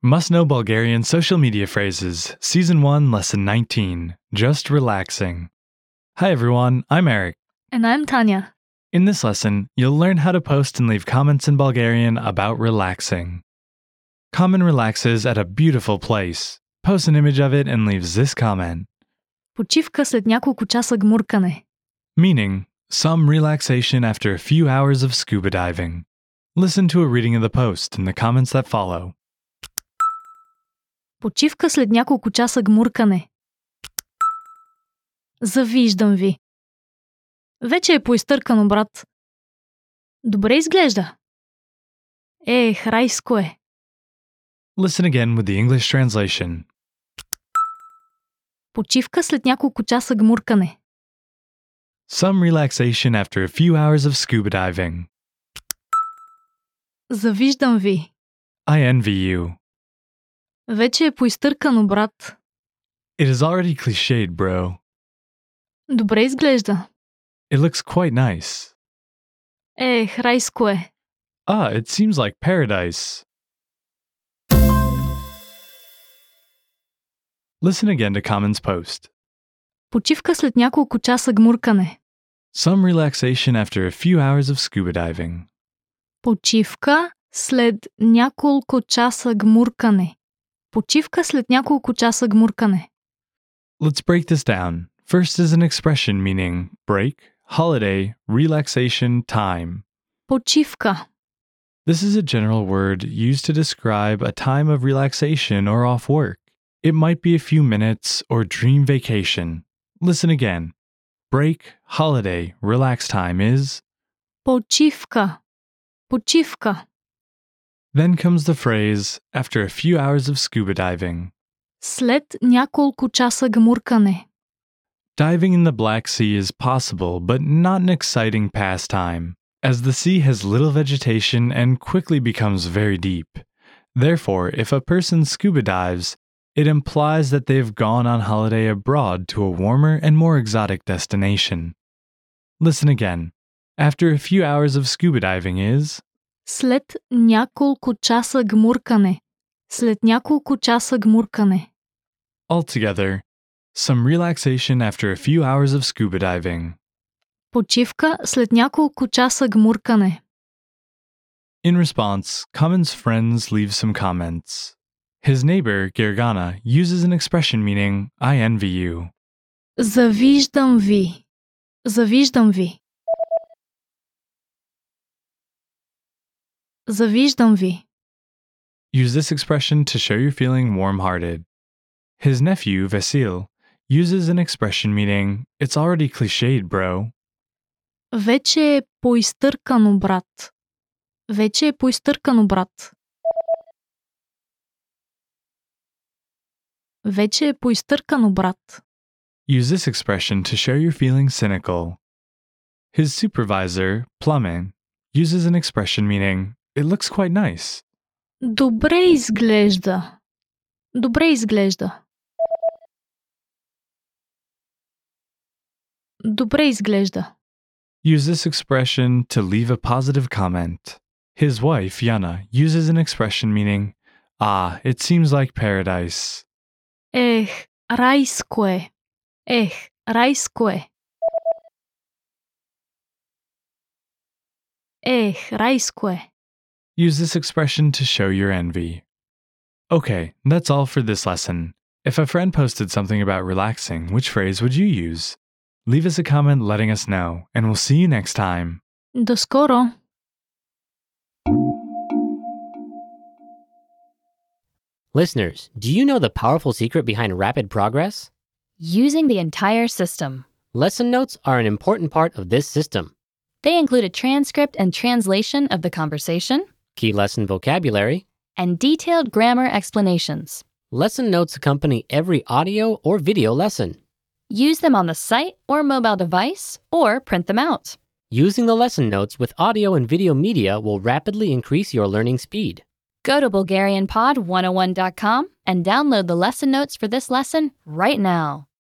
Must Know Bulgarian Social Media Phrases, Season 1, Lesson 19, Just Relaxing. Hi everyone, I'm Eric. And I'm Tanya. In this lesson, you'll learn how to post and leave comments in Bulgarian about relaxing. Common relaxes at a beautiful place. Post an image of it and leaves this comment. Почивка след няколко часа гмуркане. Meaning, some relaxation after a few hours of scuba diving. Listen to a reading of the post in the comments that follow. Почивка след няколко часа гмуркане. Завиждам ви. Вече е поизтъркано, брат. Добре изглежда. Райско е. Listen again with the English translation. Почивка след няколко часа гмуркане. Some relaxation after a few hours of scuba diving. Завиждам ви. I envy you. Вече е поизтъркано, брат. It is already cliched, bro. Добре изглежда. It looks quite nice. Райско е. It seems like paradise. Listen again to Common's post. Почивка след няколко часа гмуркане. Some relaxation after a few hours of scuba diving. Почивка след няколко часа гмуркане. Почивка след няколко часа гмуркане. Let's break this down. First is an expression meaning break, holiday, relaxation, time. Почивка. This is a general word used to describe a time of relaxation or off work. It might be a few minutes or dream vacation. Listen again. Break, holiday, relax time is Почивка. Почивка. Then comes the phrase after a few hours of scuba diving. След няколко часа гмуркане. Diving in the Black Sea is possible, but not an exciting pastime, as the sea has little vegetation and quickly becomes very deep. Therefore, if a person scuba dives, it implies that they've gone on holiday abroad to a warmer and more exotic destination. Listen again. After a few hours of scuba diving is След няколко часа гмуркане. След няколко часа гмуркане. altogether, some relaxation after a few hours of scuba diving. Почивка след няколко часа гмуркане. In response, Common's friends leave some comments. His neighbor, Gergana, uses an expression meaning, I envy you. Завиждам ви. Завиждам ви. Завиждам ви. Use this expression to show you're feeling warm-hearted. His nephew, Vasil, uses an expression meaning, it's already cliched, bro. Вече е поизтъркано, брат. Вече е поизтъркано, брат. Вече е поизтъркано, брат. Use this expression to show you're feeling cynical. His supervisor, Plamen, uses an expression meaning, it looks quite nice. Добре изглежда. Добре изглежда. Добре изглежда. Use this expression to leave a positive comment. His wife, Yana, uses an expression meaning, it seems like paradise. Райско е. Райско е. Райско е. Use this expression to show your envy. Okay, that's all for this lesson. If a friend posted something about relaxing, which phrase would you use? Leave us a comment letting us know, and we'll see you next time. До скоро. Listeners, do you know the powerful secret behind rapid progress? Using the entire system. Lesson notes are an important part of this system. They include a transcript and translation of the conversation, Key lesson vocabulary, and detailed grammar explanations. lesson notes accompany every audio or video lesson. Use them on the site or mobile device, or print them out. Using the lesson notes with audio and video media will rapidly increase your learning speed. Go to BulgarianPod101.com and download the lesson notes for this lesson right now.